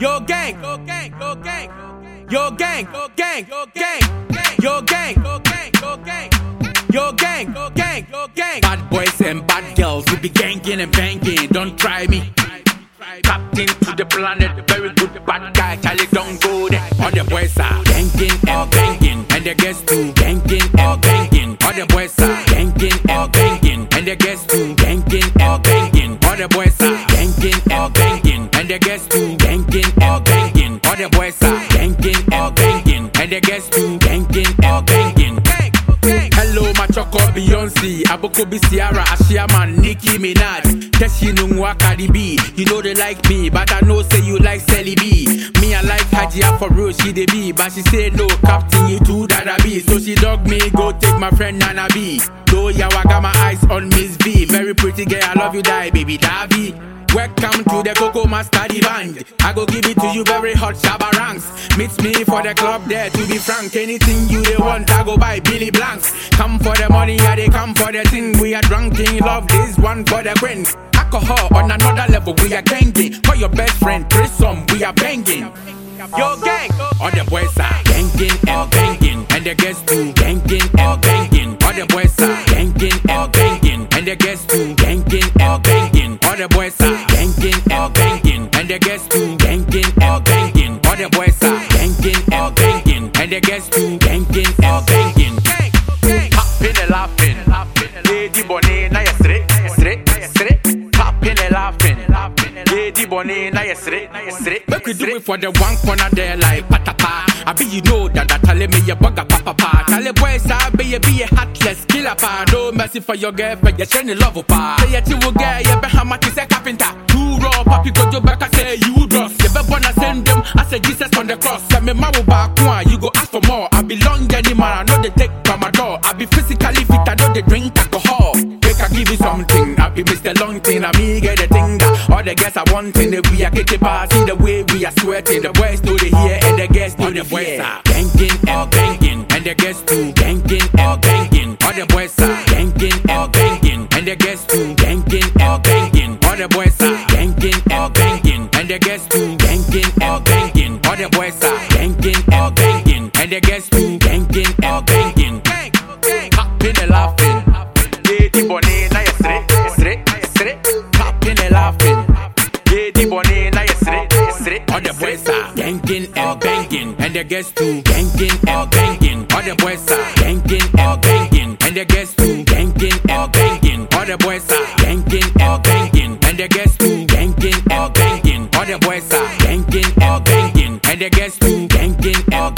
Yo gang, go gang, go gang. Yo gang, go gang, go gang. Yo gang, go gang, go gang. Yo gang, go gang, go gang. Bad boys and bad girls, we be ganging and banging. Don't try me. Captain to the planet, very good bad guy. Charlie, don't go there. All the boys are ganging and banging, and the girls too ganging and banging. All the boys are ganging and banging, and the girls too ganging and banging. All the boys are ganging and banging, and the girls too ganging and banging. All the boys are ganging and banging, and the girls too ganging and banging. Hello, my choco Beyonce, Aboko B Ciara, Ashiaman, Nicki Minaj, Teshi Nungwa Cardi B. You know they like me, but I know say you like Sally B. Me I like Hajia for real, she the B, but she say no, Captain you too Dada B. So she dog me, go take my friend Nana B. Though yawa got my eyes on Miss V, very pretty girl, I love you die baby Davi. Welcome to the Coco Master Band. I go give it to you very hot Shabba ranks. Meet me for the club there to be frank. Anything you they want, I go buy Billy Blanks. Come for the money, yeah they come for the thing. We are drunken, love this one for the queen. Alcohol on another level, we are ganging. For your best friend, threesome, we are banging. Yo gang, all the boys are ganging and banging, and the girls too ganging and banging. All the boys are ganging and banging, and the girls too ganging and banging. All the boys are ganging and banging, and the girls too ganging and banging. All the boys are ganging and banging, and the girls too ganging and banging. Popping and laughing, Lady Bonnie, now you straight. Popping and laughing, Lady Bonnie, now you straight. Make we do it for the one corner there like patapa. I be you know that tell me your bugger papa. Tell the boys I be a heartless killer pa. No mercy for your girlfriend, you're shining love pa. Say you will get you better much is a carpenter. Too raw, papi go your back I say you dross. You better wanna send them, I say Jesus on the cross. Say me ma back one, you go ask for more. I belong anymore, I know they take from my door. I be physically fit, I know they drink alcohol. They can give you something, I be Mr. Long thing, I me get the thing that all the girls are wanting. The we are getting past, see the way we are sweating. The boys know they hear and the girls know the boys are ganging and banging, and the girls too ganging and banging. All the boys are ganging and banging, and the girls too ganging and banging. All the boys are ganging and banging, and the girls too ganging and banging. All the boys are ganging and banging, and the girls too ganging and banging. Popping and laughing, Lady Bonnie, now you straight. Popping and laughing, Lady Bonnie, now you straight. All the boys are ganging and banging, and the girls too ganging and banging. All the boys are ganging and banging, and the girls too ganging and banging. All the boys are ganging and banging, and the girls too ganging and banging. All the boys are ganging and banging, and the girls too ganging and